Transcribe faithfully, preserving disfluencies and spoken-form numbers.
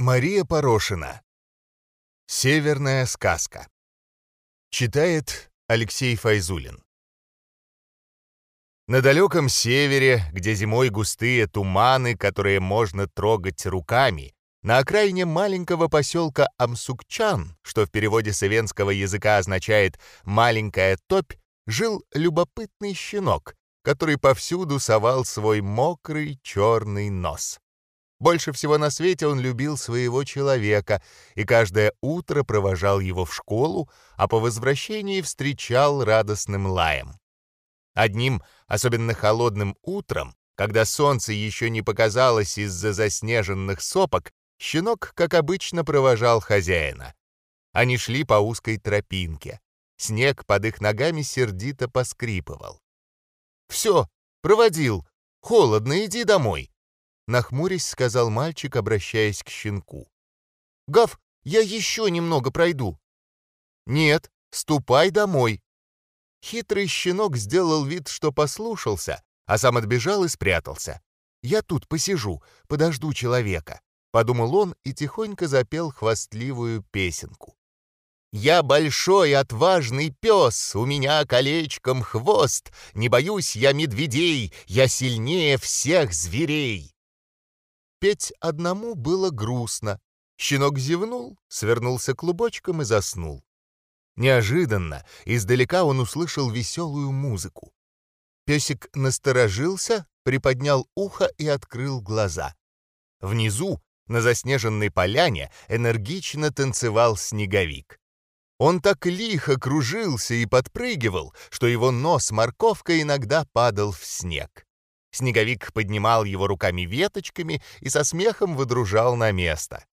Мария Порошина. Северная сказка. Читает Алексей Файзулин. На далеком севере, где зимой густые туманы, которые можно трогать руками, на окраине маленького поселка Амсукчан, что в переводе с ивенского языка означает «маленькая топь», жил любопытный щенок, который повсюду совал свой мокрый черный нос. Больше всего на свете он любил своего человека и каждое утро провожал его в школу, а по возвращении встречал радостным лаем. Одним особенно холодным утром, когда солнце еще не показалось из-за заснеженных сопок, щенок, как обычно, провожал хозяина. Они шли по узкой тропинке. Снег под их ногами сердито поскрипывал. «Все, проводил. Холодно, иди домой», — нахмурясь, сказал мальчик, обращаясь к щенку. «Гав, я еще немного пройду». «Нет, ступай домой». Хитрый щенок сделал вид, что послушался, а сам отбежал и спрятался. «Я тут посижу, подожду человека», — подумал он и тихонько запел хвастливую песенку. «Я большой отважный пес, у меня колечком хвост, не боюсь я медведей, я сильнее всех зверей». Петь одному было грустно. Щенок зевнул, свернулся клубочком и заснул. Неожиданно издалека он услышал веселую музыку. Песик насторожился, приподнял ухо и открыл глаза. Внизу, на заснеженной поляне, энергично танцевал снеговик. Он так лихо кружился и подпрыгивал, что его нос морковкой иногда падал в снег. Снеговик поднимал его руками-веточками и со смехом выдружал на место.